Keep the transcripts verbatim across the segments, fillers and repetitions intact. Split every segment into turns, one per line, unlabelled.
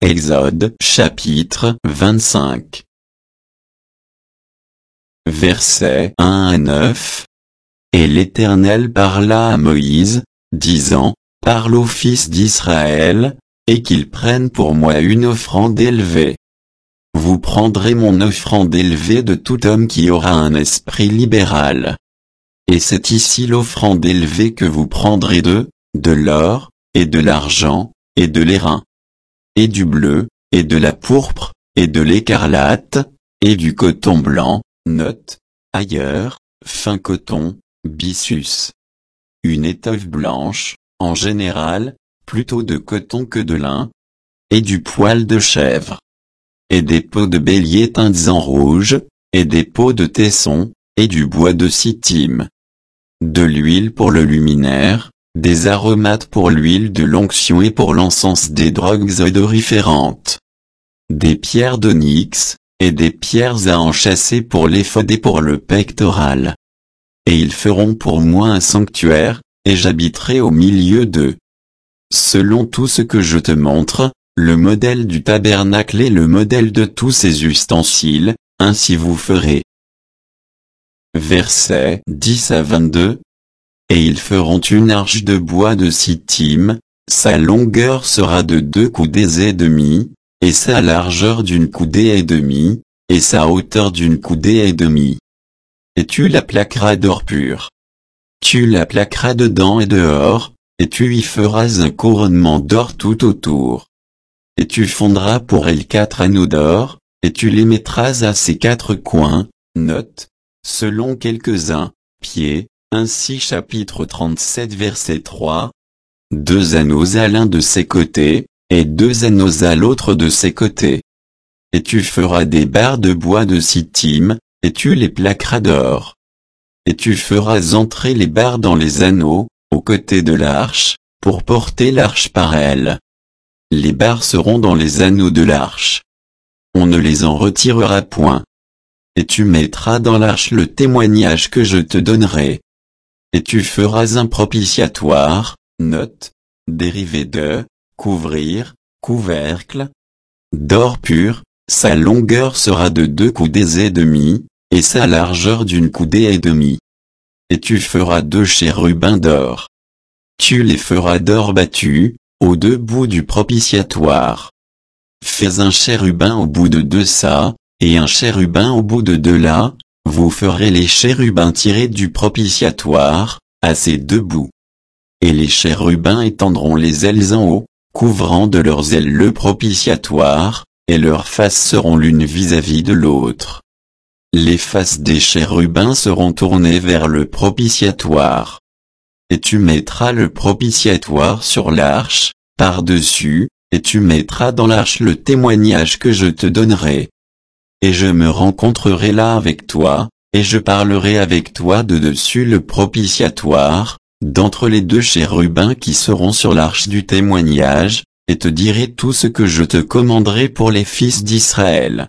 Exode chapitre vingt-cinq. Versets un à neuf. Et l'Éternel parla à Moïse, disant, Parle aux fils d'Israël, et qu'ils prennent pour moi une offrande élevée. Vous prendrez mon offrande élevée de tout homme qui aura un esprit libéral. Et c'est ici l'offrande élevée que vous prendrez de, de l'or, et de l'argent, et de l'airain, et du bleu, et de la pourpre, et de l'écarlate, et du coton blanc, note, ailleurs, fin coton, byssus. Une étoffe blanche, en général, plutôt de coton que de lin, et du poil de chèvre, et des peaux de bélier teintes en rouge, et des peaux de tesson, et du bois de sittim. De l'huile pour le luminaire, des aromates pour l'huile de l'onction et pour l'encens des drogues odoriférantes. Des pierres d'onyx, et des pierres à enchâsser pour l'éphod et pour le pectoral. Et ils feront pour moi un sanctuaire, et j'habiterai au milieu d'eux. Selon tout ce que je te montre, le modèle du tabernacle et le modèle de tous ses ustensiles, ainsi vous ferez. Versets dix à vingt-deux. Et ils feront une arche de bois de sittim, sa longueur sera de deux coudées et demie, et sa largeur d'une coudée et demie, et sa hauteur d'une coudée et demie. Et tu la plaqueras d'or pur. Tu la plaqueras dedans et dehors, et tu y feras un couronnement d'or tout autour. Et tu fondras pour elle quatre anneaux d'or, et tu les mettras à ses quatre coins, note, selon quelques-uns, pieds, ainsi chapitre trente-sept verset trois. Deux anneaux à l'un de ses côtés, et deux anneaux à l'autre de ses côtés. Et tu feras des barres de bois de sittim, et tu les plaqueras d'or. Et tu feras entrer les barres dans les anneaux, aux côtés de l'arche, pour porter l'arche par elles. Les barres seront dans les anneaux de l'arche. On ne les en retirera point. Et tu mettras dans l'arche le témoignage que je te donnerai. Et tu feras un propitiatoire, note, dérivé de, couvrir, couvercle, d'or pur, sa longueur sera de deux coudées et demie, et sa largeur d'une coudée et demie. Et tu feras deux chérubins d'or. Tu les feras d'or battu, aux deux bouts du propitiatoire. Fais un chérubin au bout de deux ça, et un chérubin au bout de deux là, vous ferez les chérubins tirés du propitiatoire, à ces deux bouts. Et les chérubins étendront les ailes en haut, couvrant de leurs ailes le propitiatoire, et leurs faces seront l'une vis-à-vis de l'autre. Les faces des chérubins seront tournées vers le propitiatoire. Et tu mettras le propitiatoire sur l'arche, par-dessus, et tu mettras dans l'arche le témoignage que je te donnerai. Et je me rencontrerai là avec toi, et je parlerai avec toi de dessus le propitiatoire, d'entre les deux chérubins qui seront sur l'arche du témoignage, et te dirai tout ce que je te commanderai pour les fils d'Israël.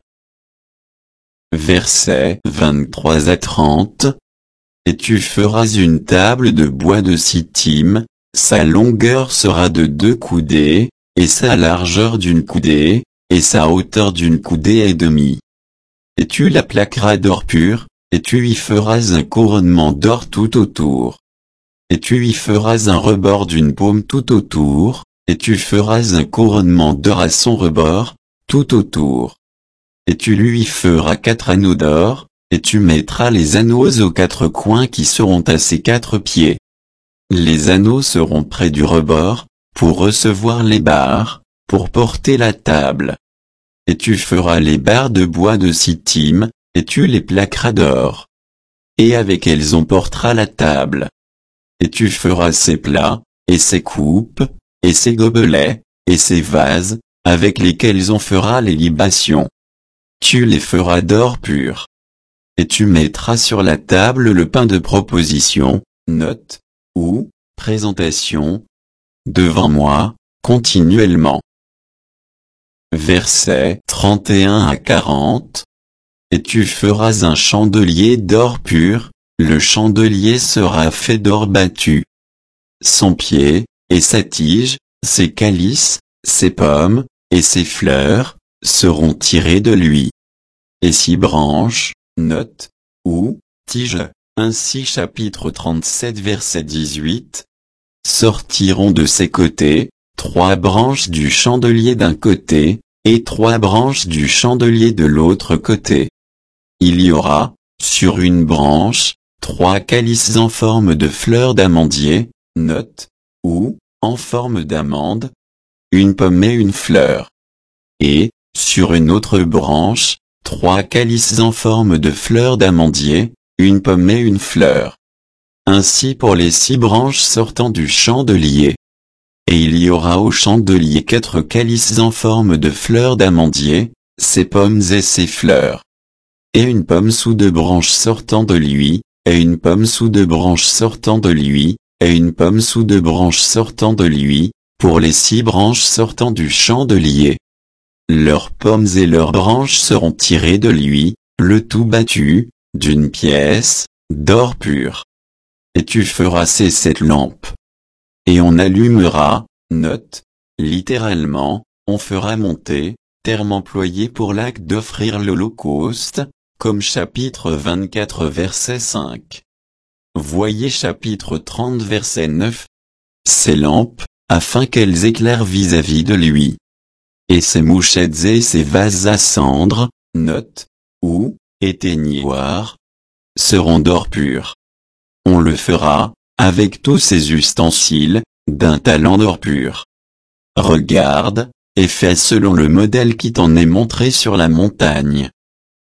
Versets vingt-trois à trente. Et tu feras une table de bois de sittim, sa longueur sera de deux coudées, et sa largeur d'une coudée, et sa hauteur d'une coudée et demie. Et tu la plaqueras d'or pur, et tu y feras un couronnement d'or tout autour. Et tu y feras un rebord d'une paume tout autour, et tu feras un couronnement d'or à son rebord, tout autour. Et tu lui feras quatre anneaux d'or, et tu mettras les anneaux aux quatre coins qui seront à ses quatre pieds. Les anneaux seront près du rebord, pour recevoir les barres, pour porter la table. Et tu feras les barres de bois de sittim, et tu les plaqueras d'or. Et avec elles on portera la table. Et tu feras ses plats, et ses coupes, et ses gobelets, et ses vases, avec lesquels on fera les libations. Tu les feras d'or pur. Et tu mettras sur la table le pain de proposition, note, ou, présentation, devant moi, continuellement. Versets trente et un à quarante. Et tu feras un chandelier d'or pur, le chandelier sera fait d'or battu. Son pied, et sa tige, ses calices, ses pommes, et ses fleurs, seront tirées de lui. Et six branches, note, ou, tiges, ainsi chapitre trente-sept verset dix-huit, sortiront de ses côtés, trois branches du chandelier d'un côté, et trois branches du chandelier de l'autre côté. Il y aura, sur une branche, trois calices en forme de fleurs d'amandier, note, ou, en forme d'amande, une pomme et une fleur. Et, sur une autre branche, trois calices en forme de fleurs d'amandier, une pomme et une fleur. Ainsi pour les six branches sortant du chandelier. Et il y aura au chandelier quatre calices en forme de fleurs d'amandier, ses pommes et ses fleurs. Et une pomme sous deux branches sortant de lui, et une pomme sous deux branches sortant de lui, et une pomme sous deux branches sortant de lui, pour les six branches sortant du chandelier. Leurs pommes et leurs branches seront tirées de lui, le tout battu, d'une pièce, d'or pur. Et tu feras ces sept lampes. Et on allumera, note, littéralement, on fera monter, terme employé pour l'acte d'offrir l'Holocauste, comme chapitre vingt-quatre verset cinq. Voyez chapitre trente verset neuf. Ces lampes, afin qu'elles éclairent vis-à-vis de lui. Et ses mouchettes et ses vases à cendre, note, ou, éteignoirs, seront d'or pur. On le fera, avec tous ses ustensiles, d'un talent d'or pur. Regarde, et fais selon le modèle qui t'en est montré sur la montagne.